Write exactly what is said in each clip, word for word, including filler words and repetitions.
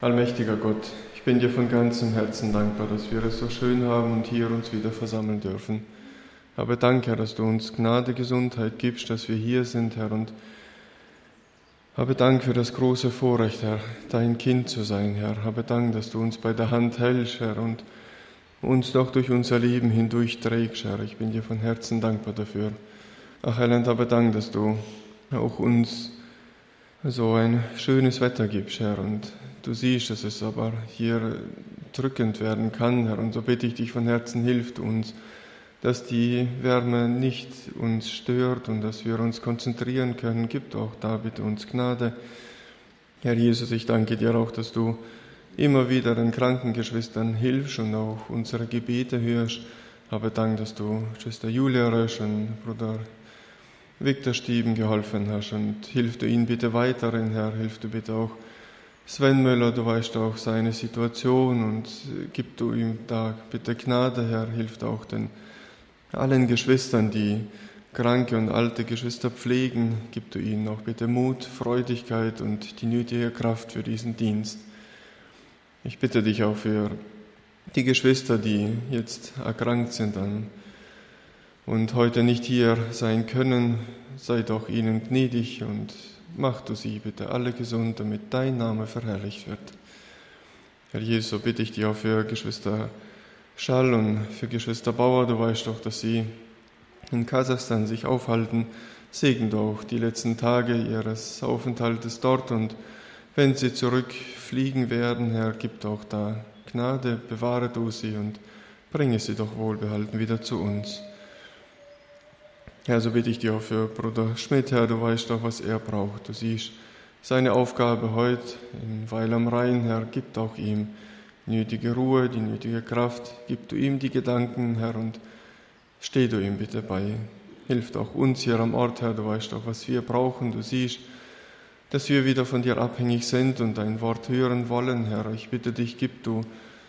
Allmächtiger Gott, ich bin dir von ganzem Herzen dankbar, dass wir es so schön haben und hier uns wieder versammeln dürfen. Aber danke, Herr, dass du uns Gnade, Gesundheit gibst, dass wir hier sind, Herr, und habe Dank für das große Vorrecht, Herr, dein Kind zu sein, Herr. Habe Dank, dass du uns bei der Hand hältst, Herr, und uns doch durch unser Leben hindurch trägst, Herr. Ich bin dir von Herzen dankbar dafür. Ach, Herr, habe Dank, dass du auch uns so ein schönes Wetter gibst, Herr, und du siehst, dass es aber hier drückend werden kann, Herr, und so bitte ich dich von Herzen, hilf uns, dass die Wärme nicht uns stört und dass wir uns konzentrieren können. Gib auch da bitte uns Gnade. Herr Jesus, ich danke dir auch, dass du immer wieder den kranken Geschwistern hilfst und auch unsere Gebete hörst. Habe Dank, dass du Schwester Julia Rösch und Bruder Viktor Stieben geholfen hast, und hilf du ihnen bitte weiterhin, Herr. Hilf du bitte auch Sven Möller, du weißt auch seine Situation, und gib du ihm da bitte Gnade, Herr. Hilf auch den allen Geschwistern, die kranke und alte Geschwister pflegen, gib du ihnen auch bitte Mut, Freudigkeit und die nötige Kraft für diesen Dienst. Ich bitte dich auch für die Geschwister, die jetzt erkrankt sind an und heute nicht hier sein können, sei doch ihnen gnädig und mach du sie bitte alle gesund, damit dein Name verherrlicht wird. Herr Jesus, so bitte ich dich auch für Geschwister Schall und für Geschwister Bauer. Du weißt doch, dass sie in Kasachstan sich aufhalten. Segen doch die letzten Tage ihres Aufenthaltes dort, und wenn sie zurückfliegen werden, Herr, gib doch da Gnade, bewahre du sie und bringe sie doch wohlbehalten wieder zu uns. Herr, so bitte ich dich auch für Bruder Schmidt, Herr, du weißt doch, was er braucht. Du siehst seine Aufgabe heute in Weil am Rhein, Herr, gib auch ihm nötige Ruhe, die nötige Kraft, gib du ihm die Gedanken, Herr, und steh du ihm bitte bei. Hilf auch uns hier am Ort, Herr, du weißt auch, was wir brauchen. Du siehst, dass wir wieder von dir abhängig sind und dein Wort hören wollen, Herr. Ich bitte dich, gib du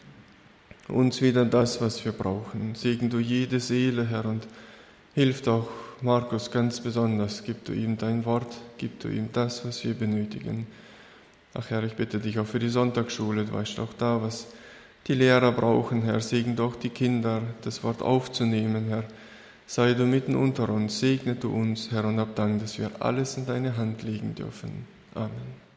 uns wieder das, was wir brauchen. Segen du jede Seele, Herr, und hilf auch Markus ganz besonders. Gib du ihm dein Wort, gib du ihm das, was wir benötigen. Ach Herr, ich bitte dich auch für die Sonntagsschule. Du weißt auch da, was die Lehrer brauchen, Herr. Segen doch die Kinder, das Wort aufzunehmen, Herr. Sei du mitten unter uns, segne du uns, Herr, und hab Dank, dass wir alles in deine Hand legen dürfen. Amen.